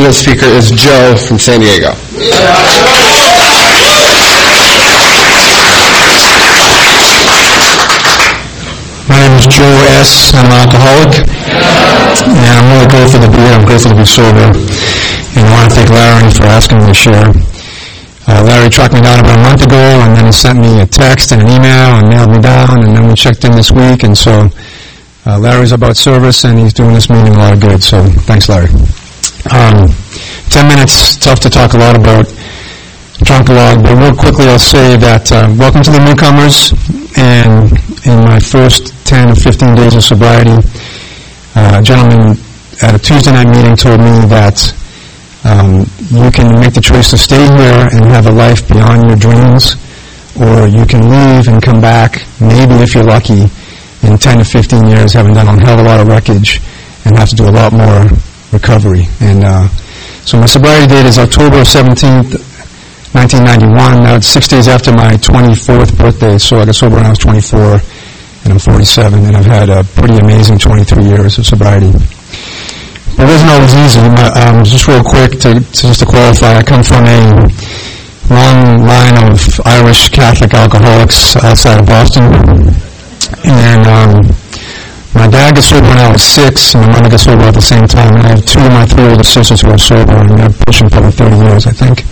keynote speaker is Joe from San Diego. My name is Joe S. I'm an alcoholic, and I'm really grateful to be here. I'm grateful to be sober, and I want to thank Larry for asking me to share. Larry tracked me down about a month ago, and then he sent me a text and an email and nailed me down, and then we checked in this week, and so Larry's about service, and he's doing this meeting a lot of good, so thanks, Larry. 10 minutes, tough to talk a lot about Drunk-A-Log, but real quickly I'll say that welcome to the newcomers, and in my first 10 or 15 days of sobriety, a gentleman at a Tuesday night meeting told me that you can make the choice to stay here and have a life beyond your dreams, or you can leave and come back, maybe if you're lucky, in 10 to 15 years, having done a hell of a lot of wreckage and have to do a lot more recovery. And so my sobriety date is October 17th, 1991. Now it's 6 days after my 24th birthday, so I got sober when I was 24, and I'm 47, and I've had a pretty amazing 23 years of sobriety. It wasn't always easy. Just real quick, just to qualify, I come from a long line of Irish Catholic alcoholics outside of Boston. And my dad got sober when I was 6, and my mother got sober at the same time. And I have 2 of my 3 older sisters who are sober, and they're pushing probably 30 years, I think.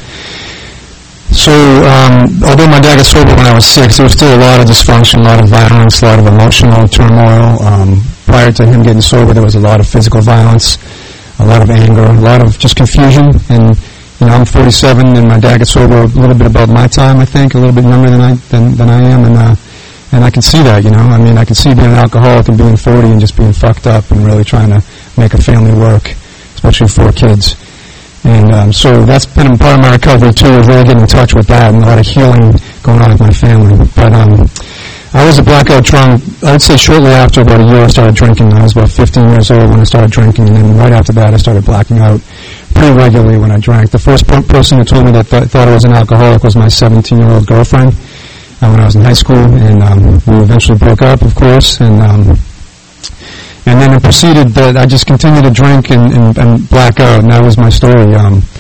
So, although my dad got sober when I was 6, there was still a lot of dysfunction, a lot of violence, a lot of emotional turmoil. Prior to him getting sober, there was a lot of physical violence, a lot of anger, a lot of just confusion. And I'm 47, and my dad got sober a little bit above my time, I think, a little bit younger than I am, and I can see that. I can see being an alcoholic and being 40 and just being fucked up and really trying to make a family work, especially 4 kids. And so that's been part of my recovery too, is really getting in touch with that and a lot of healing going on with my family. But I was a blackout drunk, I'd say shortly after about a year I started drinking. I was about 15 years old when I started drinking, and then right after that I started blacking out pretty regularly when I drank. The first person who told me that thought I was an alcoholic was my 17-year-old girlfriend when I was in high school, and we eventually broke up, of course, and then it proceeded that I just continued to drink and black out, and that was my story.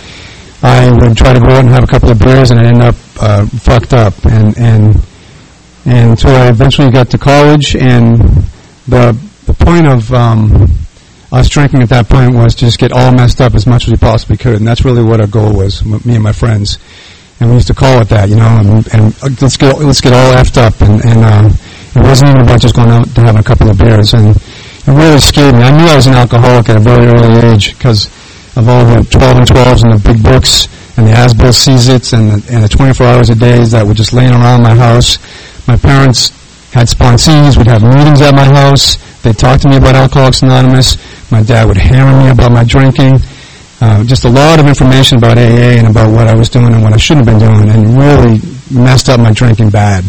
I would try to go out and have a couple of beers, and I'd end up fucked up, and until I eventually got to college, and the point of us drinking at that point was to just get all messed up as much as we possibly could, and that's really what our goal was, me and my friends. And we used to call it that, and let's get all effed up, and it wasn't even about just going out to have a couple of beers, and it really scared me. I knew I was an alcoholic at a very early age because of all the 12 and 12s and the big books and the As-Bill Seize-Its and the 24 hours a day that were just laying around my house. My parents had sponsees, would have meetings at my house. They'd talk to me about Alcoholics Anonymous. My dad would hammer me about my drinking. Just a lot of information about AA and about what I was doing and what I shouldn't have been doing, and really messed up my drinking bad.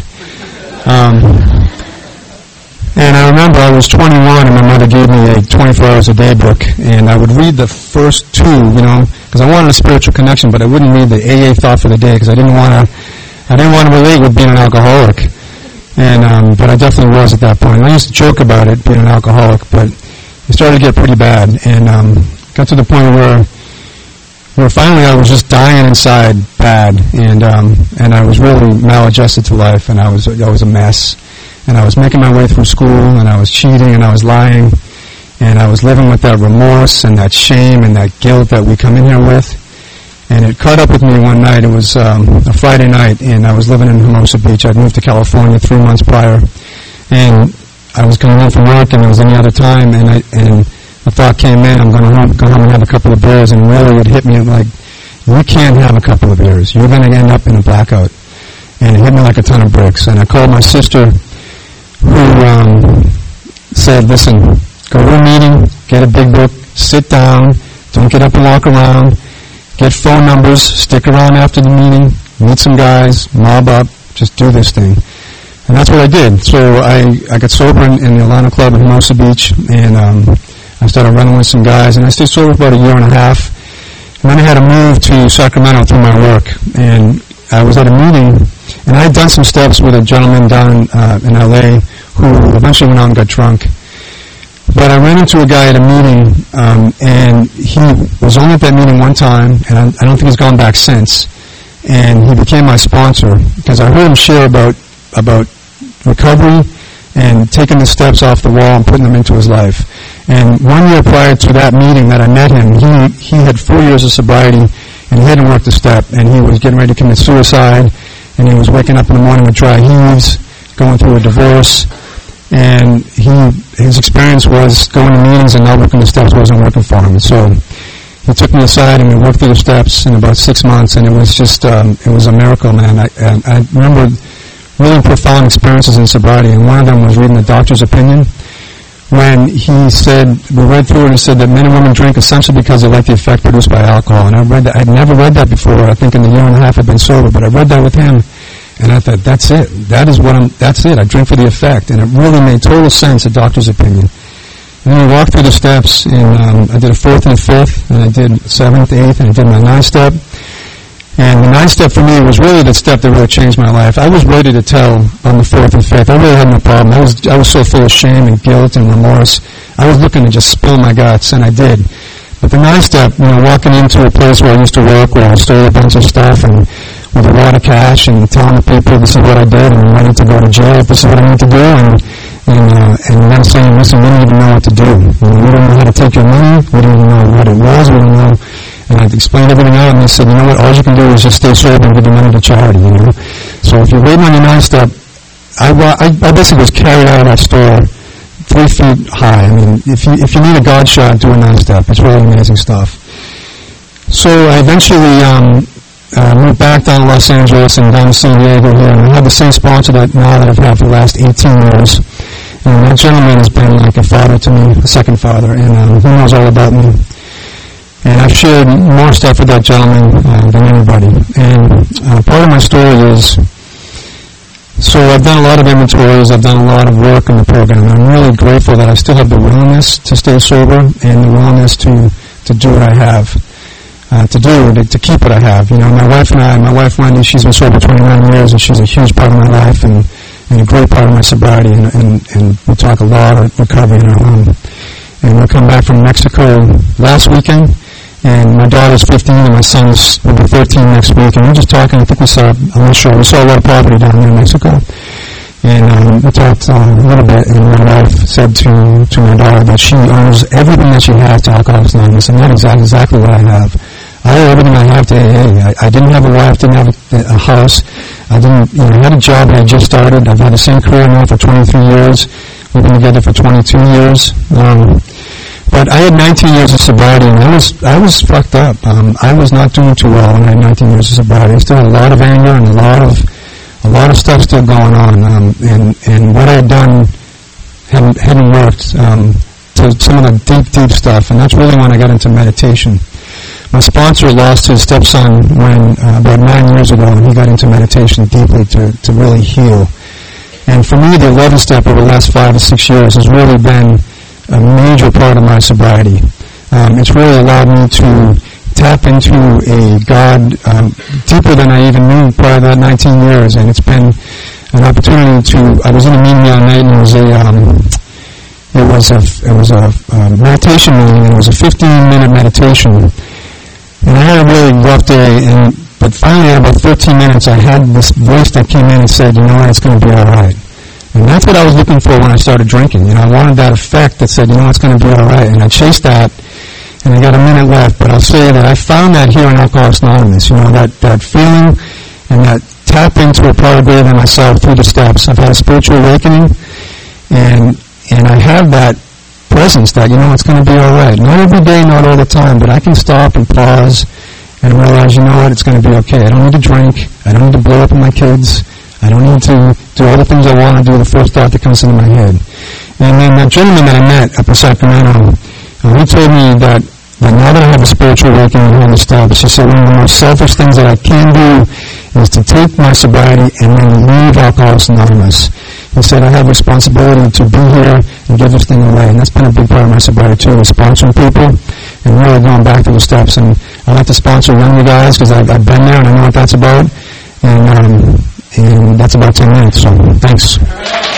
And I remember I was 21 and my mother gave me a 24 hours a day book, and I would read the first 2, because I wanted a spiritual connection, but I wouldn't read the AA thought for the day because I didn't want to relate with being an alcoholic. And but I definitely was at that point. And I used to joke about it, being an alcoholic, but it started to get pretty bad, and got to the point where finally I was just dying inside bad, and I was really maladjusted to life, and I was a mess. And I was making my way through school, and I was cheating, and I was lying, and I was living with that remorse and that shame and that guilt that we come in here with. And it caught up with me one night. It was a Friday night, and I was living in Hermosa Beach. I'd moved to California 3 months prior, and I was coming home from work, and it was any other time, and the thought came in, I'm going to go home and have a couple of beers, and really it hit me like, you can't have a couple of beers. You're going to end up in a blackout. And it hit me like a ton of bricks. And I called my sister, who said, listen, go to a meeting, get a big book, sit down, don't get up and walk around, get phone numbers, stick around after the meeting, meet some guys, mob up, just do this thing. And that's what I did. So I got sober in the Atlanta Club in Hermosa Beach, and I started running with some guys, and I stayed sober for about a year and a half. And then I had to move to Sacramento through my work, and I was at a meeting, and I had done some steps with a gentleman down in L.A. who eventually went out and got drunk. But I ran into a guy at a meeting, and he was only at that meeting one time, and I don't think he's gone back since. And he became my sponsor because I heard him share about recovery and taking the steps off the wall and putting them into his life. And 1 year prior to that meeting that I met him, he had 4 years of sobriety, and he hadn't worked a step, and he was getting ready to commit suicide, and he was waking up in the morning with dry heaves, going through a divorce, and his experience was going to meetings and not working the steps wasn't working for him. So he took me aside and we worked through the steps in about 6 months, and it was just, it was a miracle, man. I remember really profound experiences in sobriety, and one of them was reading the doctor's opinion when he said, we read through it, and he said that men and women drink essentially because they like the effect produced by alcohol. And I read that, I'd never read that before, I think in the year and a half I'd been sober, but I read that with him, and I thought, that's it. That's it. I drink for the effect. And it really made total sense, the doctor's opinion. And then we walked through the steps, and I did a 4th and a 5th, and I did 7th, 8th, and I did my 9th step. And the 9th step for me was really the step that really changed my life. I was ready to tell on the 4th and 5th. I really had no problem. I was so full of shame and guilt and remorse. I was looking to just spill my guts, and I did. But the 9th step, walking into a place where I used to work, where I stole a bunch of stuff, and with a lot of cash, and telling the people this is what I did, and I need to go to jail, this is what I need to do, and then saying, listen, we don't even know what to do. We don't know how to take your money. We don't even know what it was. We don't know. And I explained everything out, and they said, you know what, all you can do is just stay sober and give the money to charity, So if you're waiting on your 9th step, I basically was carried out of that store 3 feet high. I mean, if you need a God shot, do a 9th step. It's really amazing stuff. So I eventually moved back down to Los Angeles and down to San Diego here, and I have the same sponsor that I've had for the last 18 years. And that gentleman has been like a father to me, a second father, and he knows all about me. And I've shared more stuff with that gentleman than anybody. And part of my story is, so I've done a lot of inventories, I've done a lot of work in the program, and I'm really grateful that I still have the willingness to stay sober and the willingness to do what I have. To keep what I have. My wife Wendy, she's been sober 29 years, and she's a huge part of my life and a great part of my sobriety, and we talk a lot of recovery in our home. And we'll come back from Mexico last weekend, and my daughter's 15 and my son's will be 13 next week, and we're just talking, I think we saw a lot of poverty down there in Mexico. And we talked a little bit, and my wife said to my daughter that she owes everything that she has to Alcoholics Anonymous, and that is exactly what I have. I owe everything I have to AA. I didn't have a wife, didn't have a house. I had a job that I just started. I've had the same career now for 23 years. We've been together for 22 years. But I had 19 years of sobriety, and I was fucked up. I was not doing too well when I had 19 years of sobriety. I still had a lot of anger and a lot of stuff still going on. And what I had done hadn't worked to some of the deep stuff, and that's really when I got into meditation. My sponsor lost his stepson about 9 years ago, and he got into meditation deeply to really heal. And for me, the 11th step over the last 5 or 6 years has really been a major part of my sobriety. It's really allowed me to tap into a God deeper than I even knew prior to that 19 years, and it's been an opportunity I was in a meeting the other night, and it was a meditation meeting, and it was a 15-minute meditation. And I had a really rough day, but finally at about 13 minutes, I had this voice that came in and said, you know what, it's going to be all right. And that's what I was looking for when I started drinking. I wanted that effect that said, it's going to be all right. And I chased that, and I got a minute left. But I'll say that I found that here in Alcoholics Anonymous, that feeling and that tap into a part of greater than myself through the steps. I've had a spiritual awakening, and I have that presence that, it's going to be all right. Not every day, not all the time, but I can stop and pause and realize, it's going to be okay. I don't need to drink. I don't need to blow up on my kids. I don't need to do all the things I want to do, the first thought that comes into my head. And then that gentleman that I met up in Sacramento, he told me that now that I have a spiritual awakening and all the steps, he said one of the most selfish things that I can do is to take my sobriety and then leave Alcoholics Anonymous. He said, I have responsibility to be here and give this thing away. And that's been a big part of my sobriety too, is sponsoring people and really going back to the steps. And I like to sponsor younger guys because I've been there and I know what that's about. And that's about 10 minutes, so thanks.